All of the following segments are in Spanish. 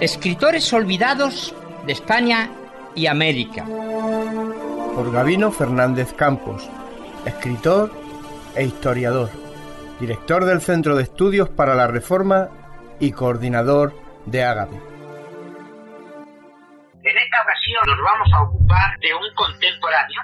Escritores olvidados de España y América. Por Gabino Fernández Campos, escritor e historiador, director del Centro de Estudios para la Reforma y coordinador de Ágape. En esta ocasión nos vamos a ocupar de un contemporáneo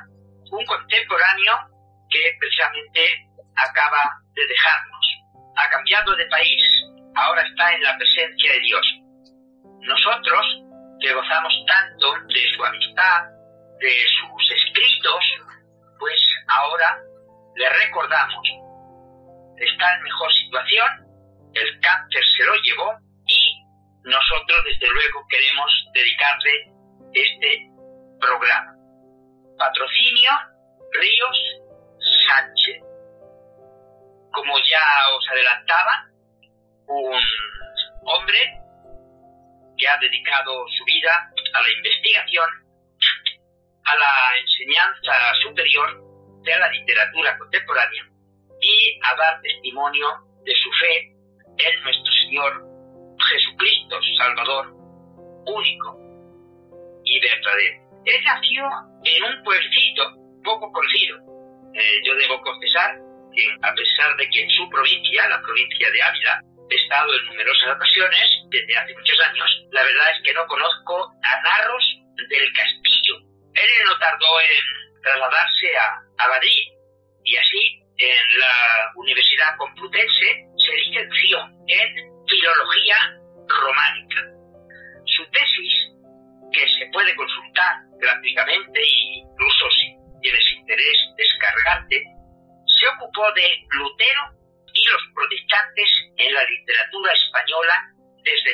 que precisamente acaba de dejarnos. Ha cambiado de país, ahora está en la presencia de Dios. Nosotros, que gozamos tanto de su amistad, de sus escritos, pues ahora le recordamos. Está en mejor situación, el cáncer se lo llevó y nosotros desde luego queremos dedicarle este programa. Patrocinio Ríos Sánchez. Como ya os adelantaba, un hombre que ha dedicado su vida a la investigación, a la enseñanza superior de la literatura contemporánea y a dar testimonio de su fe en nuestro Señor Jesucristo, su Salvador, único y verdadero. Él nació en un pueblecito poco conocido. Yo debo confesar que, a pesar de que en su provincia, la provincia de Ávila, he estado en numerosas ocasiones desde hace muchos años, la verdad es que no conozco a Narros del Castillo. Él no tardó en trasladarse a Madrid y así en la Universidad Complutense se licenció en Filología Románica. Su tesis, que se puede consultar gratuitamente e incluso si tienes interés descargarte, se ocupó de Lutero y los protestantes en la literatura española desde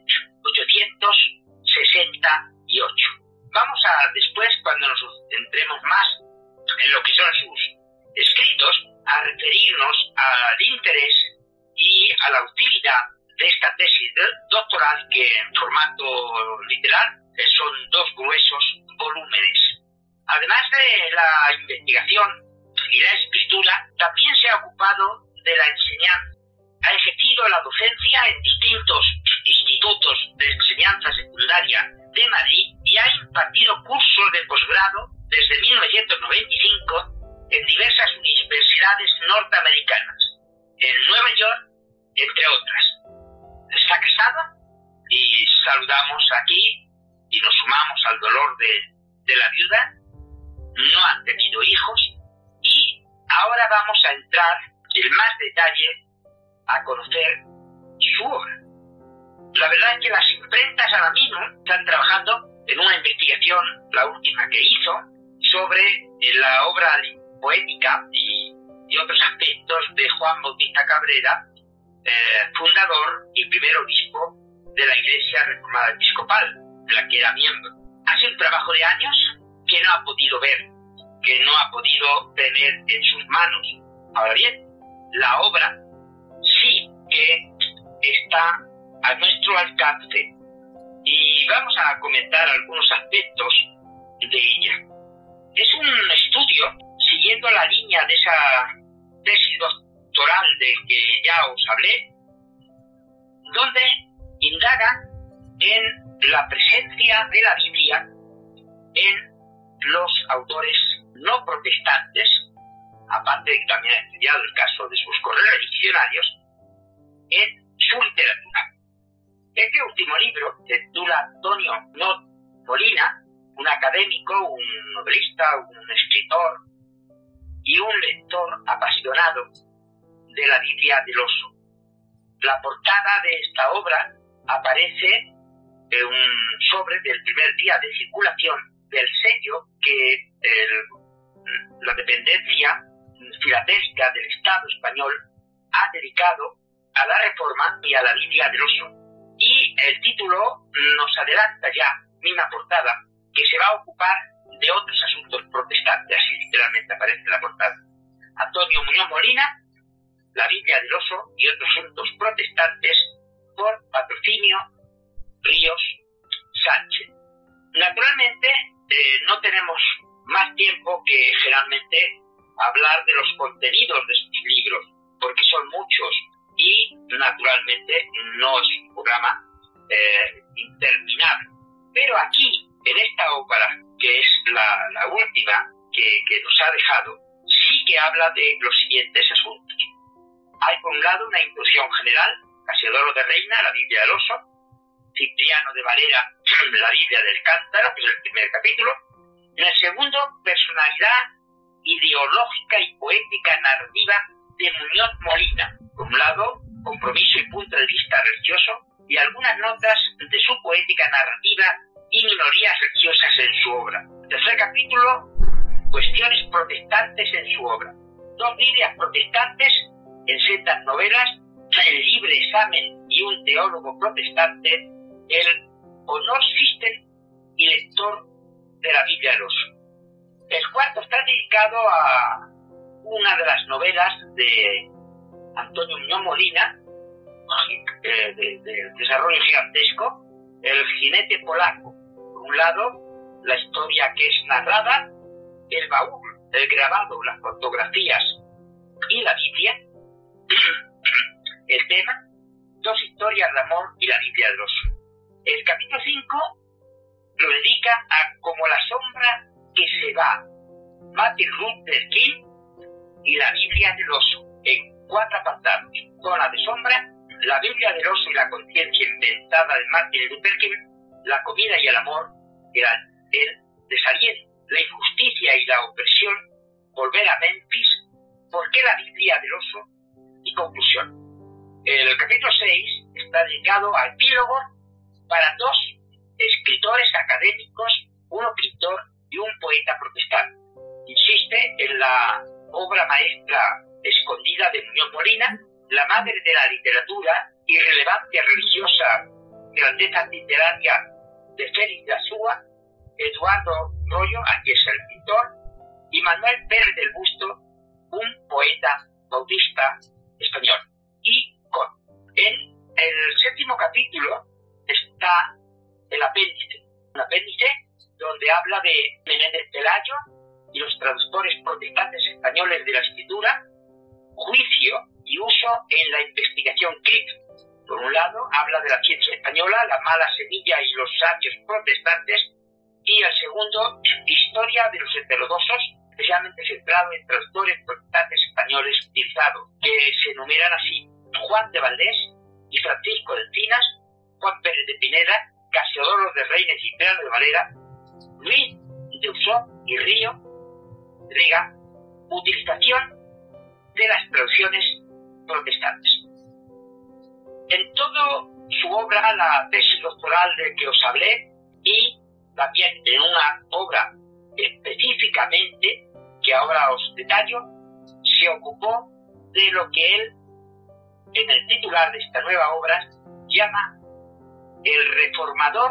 1868. Vamos a después, cuando nos centremos más en lo que son sus escritos, a referirnos al interés y a la utilidad de esta tesis doctoral que en formato literal son 2 gruesos volúmenes. Además de la investigación y la escritura, también se ha ocupado de la enseñanza. Ha ejercido la docencia en distintos institutos de enseñanza secundaria de Madrid y ha impartido cursos de posgrado desde 1995 en diversas universidades norteamericanas, en Nueva York, entre otras. Está casado y saludamos aquí y nos sumamos al dolor de la viuda. No han tenido hijos y ahora vamos a entrar en más detalle a conocer su obra. La verdad es que las imprentas ahora mismo están trabajando en una investigación, la última que hizo, sobre la obra poética y otros aspectos de Juan Bautista Cabrera, fundador y primer obispo de la Iglesia Reformada Episcopal, de la que era miembro. Ha sido un trabajo de años que no ha podido ver, que no ha podido tener en sus manos. Ahora bien, la obra sí que está a nuestro alcance y vamos a comentar algunos aspectos de ella. Es un estudio siguiendo la línea de esa tesis doctoral de que ya os hablé, donde indaga en la presencia de la Biblia en los autores no protestantes, aparte de que también ha estudiado el caso de sus correligionarios, en su literatura. Este último libro se titula Antonio Muñoz Molina, un académico, un novelista, un escritor y un lector apasionado de la Biblia del Oso. La portada de esta obra aparece en un sobre del primer día de circulación del sello que la dependencia filatélica del Estado español ha dedicado a la Reforma y a la Biblia del Oso. Y el título nos adelanta ya, misma portada, que se va a ocupar de otros asuntos protestantes, así literalmente aparece en la portada. Antonio Muñoz Molina, la Biblia del Oso y otros asuntos protestantes, por patrocinio Ríos Sánchez. Naturalmente, no tenemos más tiempo que generalmente hablar de los contenidos de sus libros, porque son muchos y naturalmente no es un programa interminable. Pero aquí, en esta obra, que es la última que nos ha dejado, sí que habla de los siguientes asuntos. Hay, por un lado, una introducción general, Casiodoro de Reina, la Biblia del Oso, Cipriano de Valera, la Biblia del Cántaro, que es el primer capítulo. En el segundo, personalidad ideológica y poética narrativa de Muñoz Molina. Por un lado, compromiso y punto de vista religioso, y algunas notas de su poética narrativa y minorías religiosas en su obra. Tercer capítulo, cuestiones protestantes en su obra. 2 Biblias protestantes en sendas novelas, el libre examen y un teólogo protestante, el honor system y lector de la Biblia del Oso. El cuarto está dedicado a una de las novelas de Antonio Muñoz Molina, de desarrollo gigantesco, El jinete polaco. Por un lado, la historia que es narrada, el baúl, el grabado, las fotografías y la Biblia. El tema, 2 historias de amor y la Biblia del Oso. El capítulo 5 lo dedica a Como la sombra que se va, Martin Luther King y la Biblia del Oso, en 4 apartados. Zona de sombra, la Biblia del Oso y la conciencia inventada de Martin Luther King, la comida y el amor, el desaliento, la injusticia y la opresión, volver a Memphis, ¿por qué la Biblia del Oso? Y conclusión. El capítulo 6 está dedicado a epílogo para 2 escritores académicos, uno pintor y un poeta protestante. Insiste en la obra maestra escondida de Muñoz Molina, la madre de la literatura y relevancia religiosa, grandeza literaria de Félix de Azúa, Eduardo Rollo, aquí es el pintor, y Manuel Pérez del Busto, un poeta bautista español. Y en el 7º capítulo está el apéndice, un apéndice donde habla de Menéndez Pelayo y los traductores protestantes españoles de la escritura, juicio y uso en la investigación crítica. Por un lado, habla de la ciencia española, la mala semilla y los sabios protestantes, y el segundo, historia de los heterodoxos, especialmente centrado en traductores protestantes españoles utilizados, que se enumeran así: Juan de Valdés y Francisco de Encinas, Juan Pérez de Pineda, Casiodoro de Reina y Cipriano de Valera, Luis de Usó y Riga, utilización de las traducciones protestantes. En toda su obra, la tesis doctoral de que os hablé, y también en una obra específicamente, que ahora os detallo, se ocupó de lo que él, en el titular de esta nueva obra, llama El reformador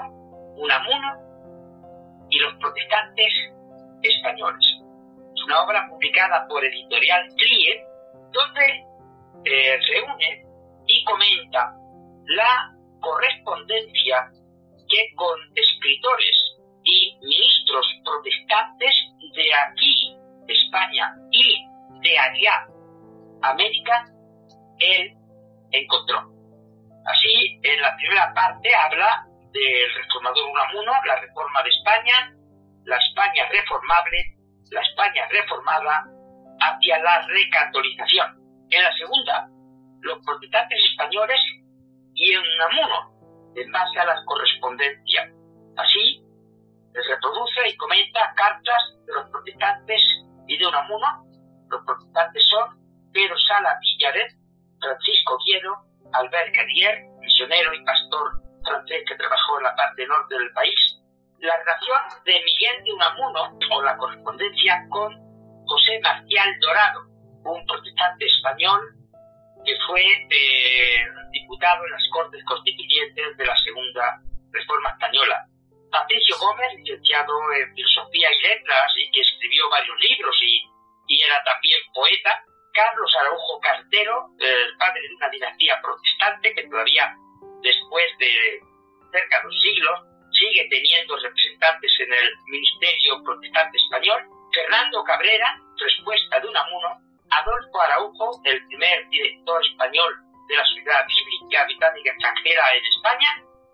Unamuno y los protestantes españoles. Es una obra publicada por Editorial Trie, donde reúne y comenta la correspondencia que con escritores y ministros protestantes de aquí, España, y de allá, América, él encontró. Así, en la primera parte habla del reformador Unamuno, la reforma de España, la España reformable, la España reformada hacia la recatolización. En la segunda, los protestantes españoles y en Unamuno, en base a las correspondencias. Así, se reproduce y comenta cartas de los protestantes y de Unamuno. Los protestantes son Pedro Sala Villaret, Francisco Oviedo, Albert Carrier, misionero y pastor francés que trabajó en la parte norte del país. La relación de Miguel de Unamuno, o la correspondencia con José Marcial Dorado, un protestante español que fue diputado en las Cortes Constituyentes de la Segunda Reforma Española. Patricio Gómez, licenciado en Filosofía y Letras y que escribió varios libros y era también poeta. Carlos Araujo Cartero, el padre de una dinastía protestante que todavía después de cerca de 2 siglos sigue teniendo representantes en el Ministerio Protestante Español. Fernando Cabrera, respuesta de Unamuno. Adolfo Araujo, el primer director español de la Sociedad Bíblica Británica Extranjera en España.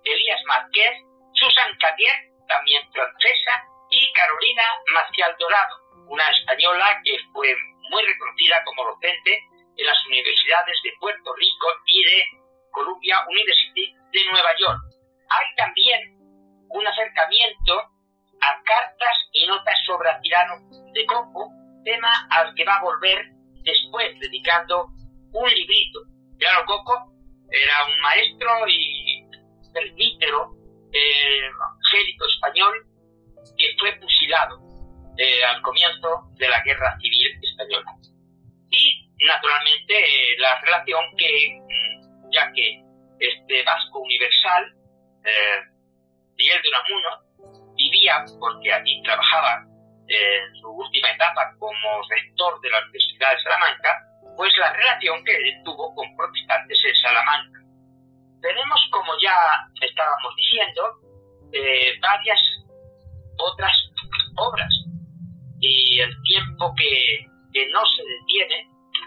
Elías Márquez, Susan Cadier, también francesa, y Carolina Maciel Dorado, una española que fue muy reconocida como docente en las universidades de Puerto Rico y de Columbia University de Nueva York. Hay también un acercamiento a cartas y notas sobre Tirano de Coco, tema al que va a volver después, dedicando un librito. Tirano Coco era un maestro y presbítero evangélico español que fue fusilado al comienzo de la Guerra Civil Española. Y, naturalmente, la relación que, ya que este vasco universal, Miguel de Unamuno, vivía, porque allí trabajaba en su última etapa como rector de la Universidad de Salamanca, pues la relación que tuvo con protestantes en Salamanca. Tenemos, como ya estábamos diciendo, varias otras obras, y el tiempo que no se detiene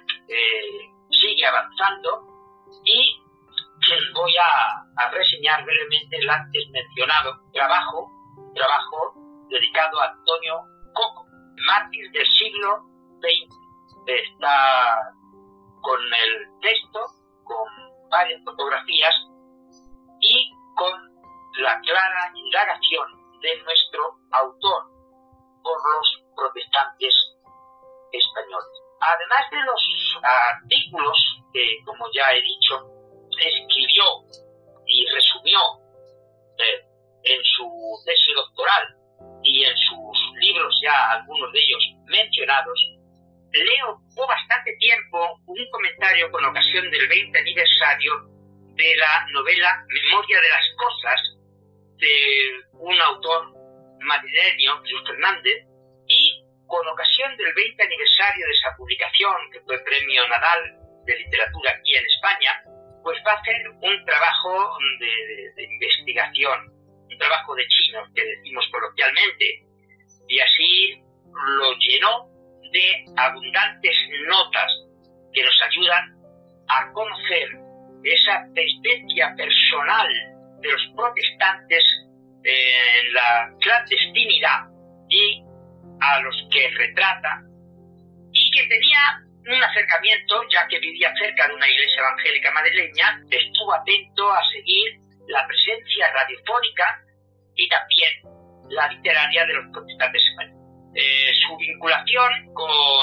sigue avanzando, y voy a reseñar brevemente el antes mencionado trabajo dedicado a Antonio Coco, mártir del siglo XX. Está con el texto, con varias fotografías y con la clara indagación de nuestro autor por los protestantes españoles. Además de los artículos que, como ya he dicho, escribió y resumió en su tesis doctoral y en sus libros, ya algunos de ellos mencionados, le ocupó bastante tiempo un comentario con ocasión del 20 aniversario de la novela Memoria de las Cosas, de un autor madrileño, Jesús Fernández, y con ocasión del 20 aniversario de esa publicación, que fue Premio Nadal de Literatura aquí en España, pues va a hacer un trabajo de investigación, un trabajo de chino, que decimos coloquialmente, y así lo llenó de abundantes notas que nos ayudan a conocer esa peripecia personal de los protestantes en la clandestinidad y a los que retrata, y que tenía un acercamiento, ya que vivía cerca de una iglesia evangélica madrileña, estuvo atento a seguir la presencia radiofónica y también la literaria de los protestantes españoles. Su vinculación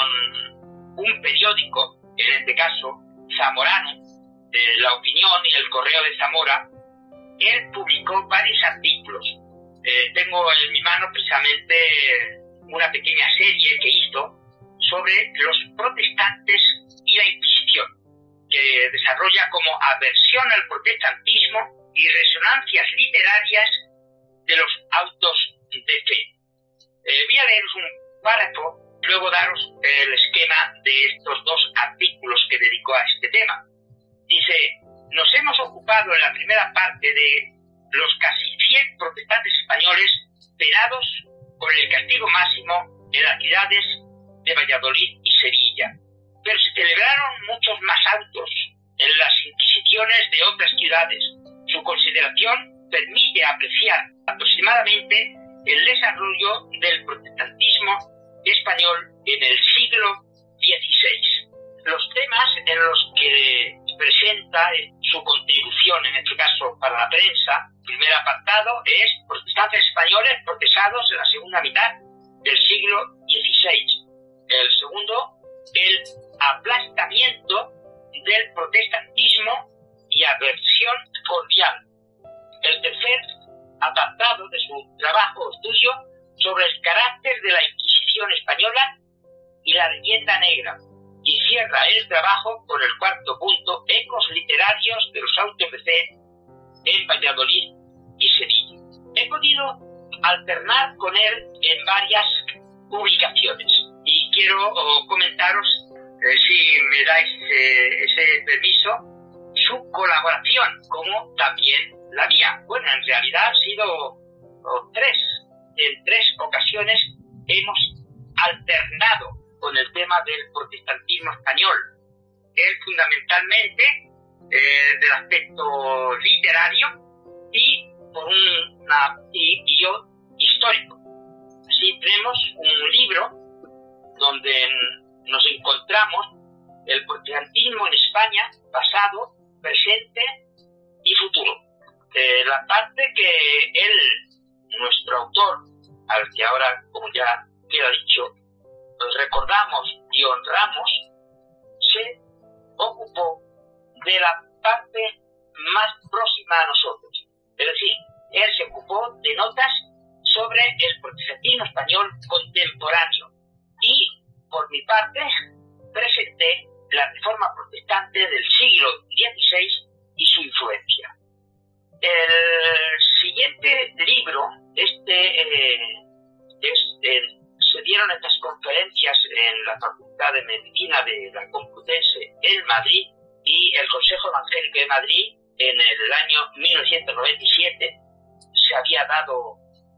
con un periódico, en este caso zamorano, La Opinión y el Correo de Zamora, él publicó varios artículos. Tengo en mi mano precisamente una pequeña serie que hizo sobre los protestantes y la Inquisición, que desarrolla como aversión al protestantismo y resonancias literarias de los autos de fe. Voy a leeros un párrafo, luego daros el esquema de estos dos artículos que dedicó a este tema. Dice: nos hemos ocupado en la primera parte de los casi 100 protestantes españoles penados por el castigo máximo en las ciudades de Valladolid y Sevilla, pero se celebraron muchos más autos en las inquisiciones de otras ciudades. Su consideración permite apreciar aproximadamente el desarrollo del protestantismo español en el siglo XVI. Los temas en los que presenta su contribución, en este caso para la prensa, el primer apartado es protestantes españoles procesados en la segunda mitad del siglo XVI. El segundo, el aplastamiento del protestantismo y aversión cordial. El tercer apartado de su trabajo o estudio sobre el carácter de la Inquisición española y la leyenda negra, y cierra el trabajo con el cuarto punto, ecos literarios de los autos de fe en Valladolid y Sevilla. He podido alternar con él en varias publicaciones y quiero comentaros, si me dais ese permiso, su colaboración, como también la mía. Bueno, en realidad han sido tres. En tres ocasiones hemos alternado con el tema del protestantismo español. Él fundamentalmente del aspecto literario y por un guión histórico. Así tenemos un libro donde nos encontramos el protestantismo en España, pasado, presente y futuro. La parte que nuestro autor, al que ahora, como ya queda dicho, recordamos y honramos, se ocupó de la parte más próxima a nosotros. Es decir, él se ocupó de notas sobre el protestantismo español contemporáneo y, por mi parte, presenté la reforma protestante del siglo XVI y su influencia. El siguiente libro, se dieron estas conferencias en la Facultad de Medicina de la Complutense en Madrid y el Consejo Evangélico de Madrid en el año 1997 se había dado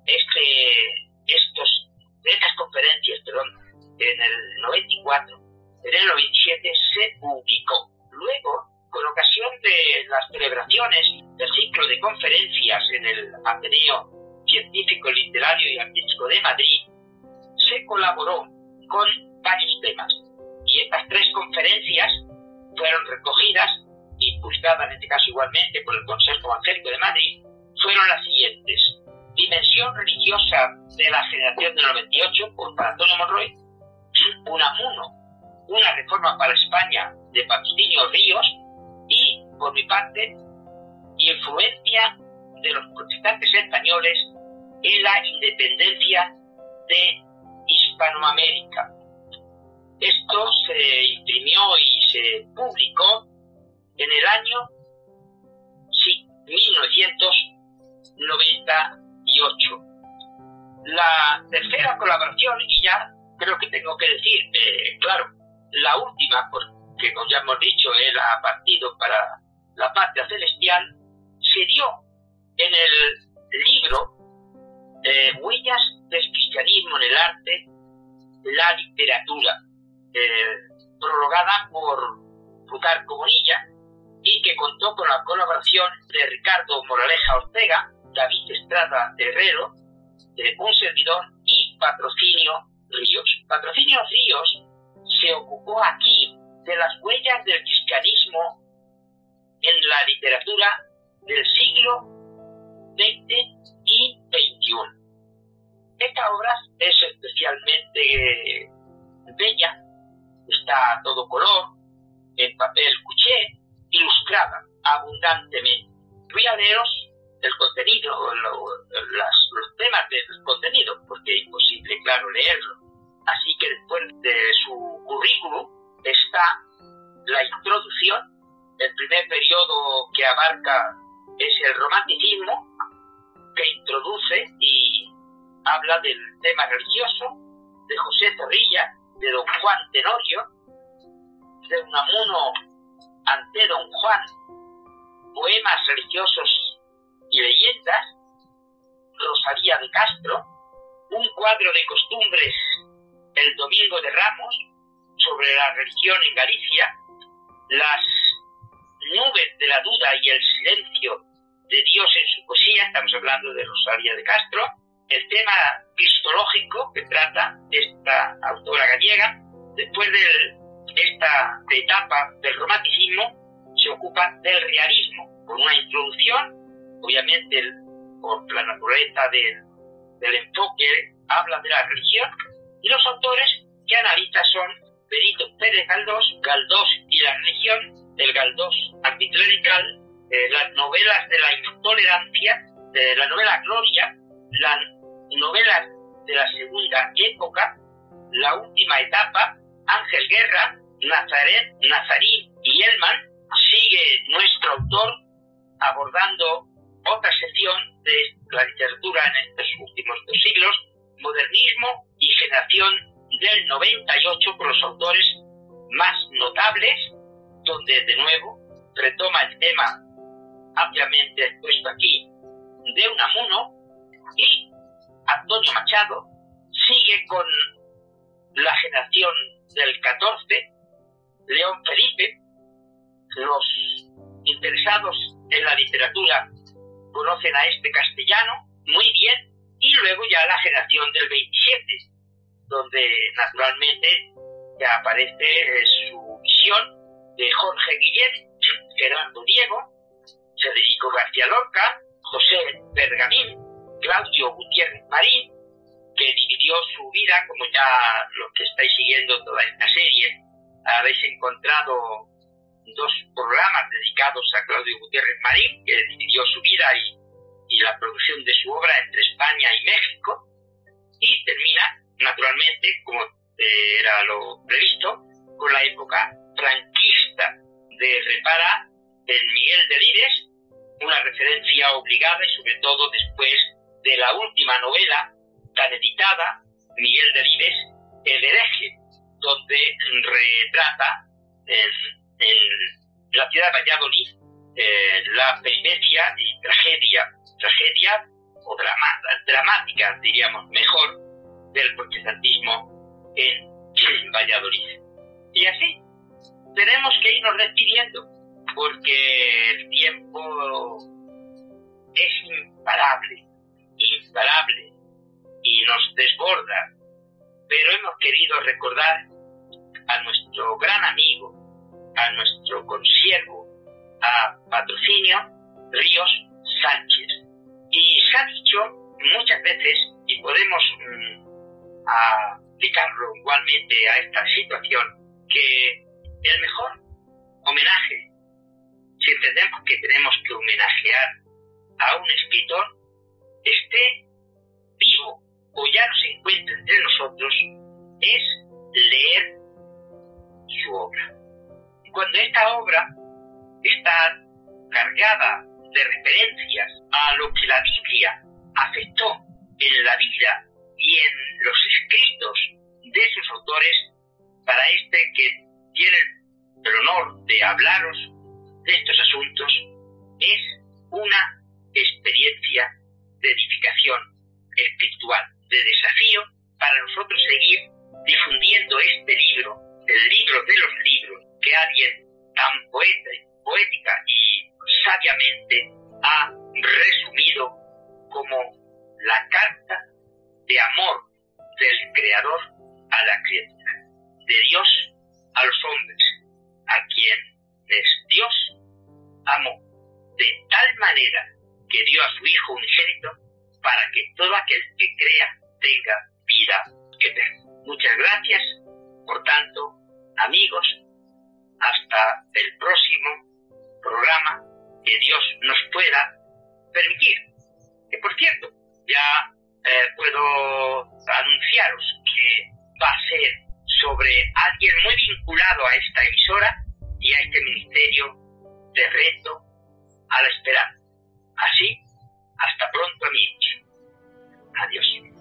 estas conferencias, en el 94. En el 97 se publicó. Luego, con ocasión de las celebraciones del ciclo de conferencias en el Ateneo Científico, Literario y Artístico de Madrid, se colaboró con varios temas. Y estas 3 conferencias fueron recogidas y publicadas, en este caso igualmente, por el Consejo Evangélico de Madrid, fueron las siguientes: Dimensión religiosa de la generación del 98, por Antonio Monroy; Unamuno, una reforma para España, de Patrocinio Ríos; y, por mi parte, Influencia de los protestantes españoles en la independencia de Hispanoamérica. Esto se imprimió y se publicó en el año 1998. La tercera colaboración, y ya creo que tengo que decir, claro, la última, porque como ya hemos dicho, él ha partido para la patria celestial, se dio en el libro Huellas del cristianismo en el arte, la literatura, prologada por Plutarco Bonilla, y que contó con la colaboración de Ricardo Moraleja Ortega, David Estrada Herrero, un servidor, y Patrocinio Ríos. Patrocinio Ríos se ocupó aquí de las huellas del cristianismo en la literatura del siglo XX y XXI. Esta obra es especialmente bella, está a todo color, en papel couché, ilustrada abundantemente. Voy a leeros el contenido, los temas del contenido, porque es imposible, claro, leerlo. Así que después de su currículum está la introducción. El primer periodo que abarca es el romanticismo, que introduce y habla del tema religioso, de José Zorrilla, de don Juan Tenorio, de Unamuno ante don Juan, poemas religiosos y leyendas, Rosalía de Castro, un cuadro de costumbres, el Domingo de Ramos, sobre la religión en Galicia, las nubes de la duda y el silencio de Dios en su poesía, estamos hablando de Rosalía de Castro, el tema cristológico que trata esta autora gallega. Después de esta etapa del romanticismo se ocupa del realismo, con una introducción, obviamente por la naturaleza del enfoque, habla de la religión, y los autores que analiza son Benito Pérez Galdós y la religión, el Galdós anticlerical, las novelas de la intolerancia, la novela Gloria, las novelas de la segunda época, la última etapa, Ángel Guerra, Nazarín y Elman. Sigue nuestro autor abordando otra sección de la literatura en estos últimos 2 siglos, modernismo y generación del 98, por los autores más notables, donde de nuevo retoma el tema ampliamente expuesto aquí de Unamuno, y Antonio Machado sigue con la generación del 14, León Felipe. Los interesados en la literatura conocen a este castellano muy bien, y luego ya la generación del 27, donde naturalmente ya aparece su visión de Jorge Guillén, Gerardo Diego, Federico García Lorca, José Pergamín, Claudio Gutiérrez Marín, que dividió su vida, como ya los que estáis siguiendo toda esta serie, habéis encontrado 2 programas dedicados a Claudio Gutiérrez Marín, que dividió su vida y la producción de su obra entre España y México, y termina, naturalmente, como era lo previsto, con la época franquista de Repara en Miguel Delibes, una referencia obligada y sobre todo después de la última novela tan editada, Miguel Delibes, El hereje, donde retrata en la ciudad de Valladolid la peripecia y tragedia o dramática, diríamos mejor, del protestantismo en Valladolid. Y así tenemos que irnos despidiendo, porque el tiempo es imparable, y nos desborda, pero hemos querido recordar a nuestro gran amigo, a nuestro consiervo, a Patrocinio Ríos Sánchez. Y se ha dicho muchas veces, y podemos aplicarlo igualmente a esta situación, que el mejor homenaje, si entendemos que tenemos que homenajear a un escritor, esté vivo o ya no se encuentra entre nosotros, es leer su obra. Cuando esta obra está cargada de referencias a lo que la Biblia afectó en la vida y en los escritos de sus autores, para que tiene el honor de hablaros de estos asuntos, es una experiencia de edificación espiritual, de desafío para nosotros seguir difundiendo este libro, el libro de los libros, que alguien tan poética y sabiamente ha resumido como la carta de amor del Creador a la criatura, de Dios a los hombres, a quienes Dios amó de tal manera que dio a su Hijo unigénito para que todo aquel que crea tenga vida eterna. Muchas gracias, por tanto, amigos, hasta el próximo programa que Dios nos pueda permitir. Que por cierto, ya puedo anunciaros que va a ser sobre alguien muy vinculado a esta emisora y a este ministerio de reto a la esperanza. Así, hasta pronto, amigos. Adiós.